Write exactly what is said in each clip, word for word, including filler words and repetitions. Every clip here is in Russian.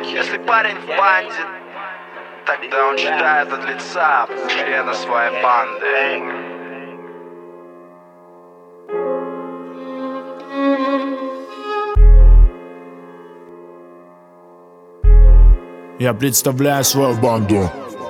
Если парень в банде, тогда он читает от лица члена своей банды. Я представляю свою банду.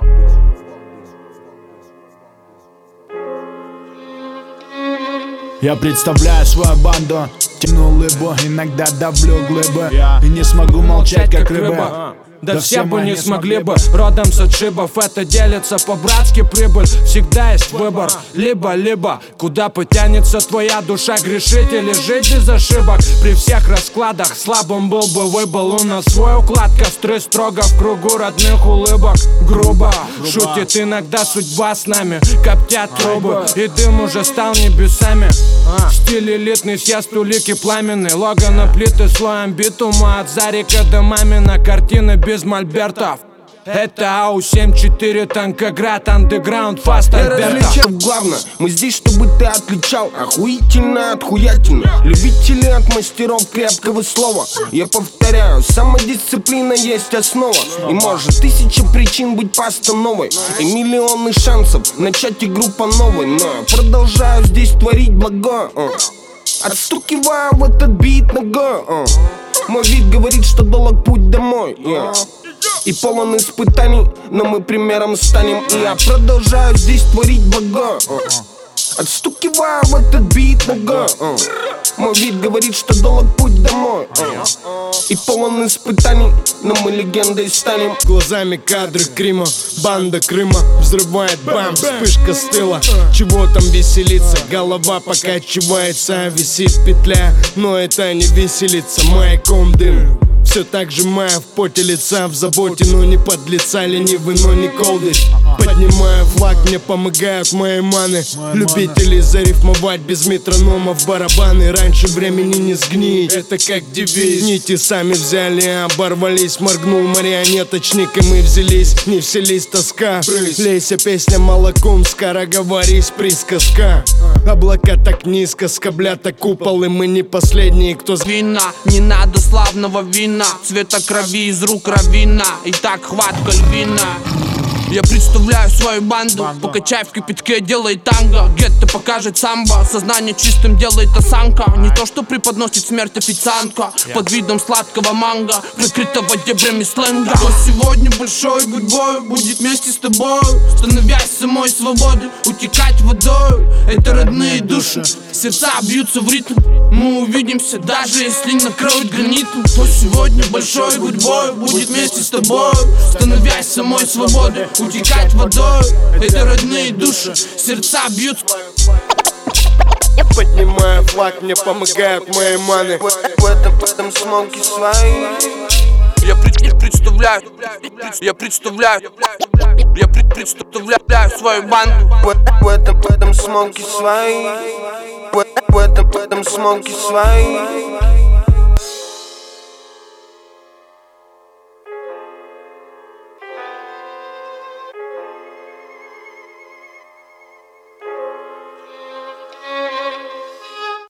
Я представляю свою банду. Тяну лыбу, иногда давлю глыбы. И не смогу молчать, как рыба. Да, да все бы не смогли бы, родом с отшибов. Это делится по-братски прибыль. Всегда есть выбор, либо-либо. Куда потянется твоя душа, грешить или жить без ошибок. При всех раскладах слабым был бы выбыл. У нас свой уклад, костры строго в кругу родных улыбок. Грубо, Грубо. Шутит иногда судьба с нами. Коптят трубы, и дым уже стал небесами. а. Стиль элитный, съезд улики пламенный. Лого на плиты слоем битума. От Зарика до Мамина картины без без мольбертов. Это ау семь четыре Танкоград, андеграунд, фаст Альберта. Главное, мы здесь, чтобы ты отличал охуительно от хуятины. Любители от мастеров крепкого слова. Я повторяю, самодисциплина есть основа. И может тысяча причин быть постановой. И миллионы шансов начать игру по новой. Но я продолжаю здесь творить благо. Отстукиваю в этот бит ногой. Мой вид говорит, что долг путь домой, yeah. И полон испытаний, но мы примером станем. И я продолжаю здесь творить благо. Отстукиваю в этот бит ногой. Мой вид говорит, что долг путь домой. И полон испытаний, но мы легендой станем. Глазами кадры Крима, банда Крыма взрывает бам, вспышка с тыла. Чего там веселиться, голова покачивается, висит петля, но это не веселится, маяком дым. Все так же мая в поте лица, в заботе, но не под лица, ленивый, но не колдыш. Поднимаю флаг, мне помогают мои маны. Любители зарифмовать без метрономов барабаны. Раньше времени не сгнить, это как девиз. Нити сами взяли, оборвались. Моргнул марионеточник, и мы взялись. Не вселись тоска, лейся песня молоком. Скороговорись, присказка. Облака так низко, скоблята куполы. Мы не последние, кто вина. Не надо славного вина, цвета крови из рук равина. И так хватка львина. Я представляю свою банду, покачай в кипятке, делай танго. Гетто покажет самбо, сознание чистым делает осанка. Не то, что преподносит смерть официантка под видом сладкого манго, прикрытого дебрями сленга. Но сегодня большой гудбой будет вместе с тобой, становясь самой свободы, утекать водой. Это родные души, сердца бьются в ритм. Мы увидимся, даже если накроют гранитом. Но сегодня большой гудбой будет вместе с тобой, становясь самой свободы, утекать водой. Это родные души, сердца бьются. Поднимаю флаг, мне помогают мои маны. В этом, в этом смоке свои. Я представляю, я представляю, я представляю свою банду. В этом, в этом смоке свои. В этом, в этом смоке свои.